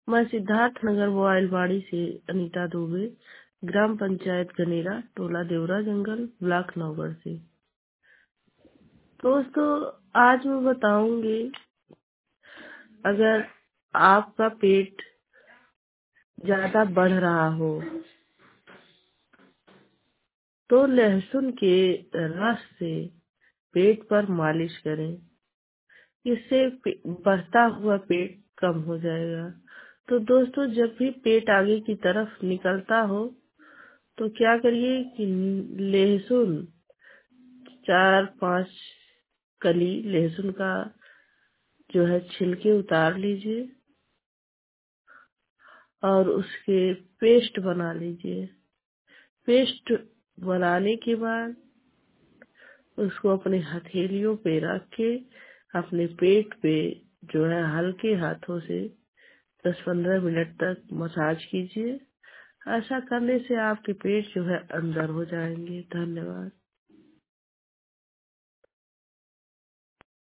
मैं सिद्धार्थ नगर वाइलवाड़ी से अनीता दुबे, ग्राम पंचायत गनेरा, टोला देवरा जंगल, ब्लॉक नौगढ़ से। दोस्तों, आज मैं बताऊंगी, अगर आपका पेट ज्यादा बढ़ रहा हो तो लहसुन के रस से पेट पर मालिश करें। इससे बढ़ता हुआ पेट कम हो जाएगा। तो दोस्तों, जब भी पेट आगे की तरफ निकलता हो तो क्या करिए कि लहसुन 4-5 कली लहसुन का जो है छिलके उतार लीजिए और उसके पेस्ट बना लीजिए। पेस्ट बनाने के बाद उसको अपने हथेलियों पे रख के अपने पेट पे जो है हल्के हाथों से 10-15 मिनट तक मसाज कीजिए। ऐसा करने से आपके पेट जो है अंदर हो जाएंगे। धन्यवाद।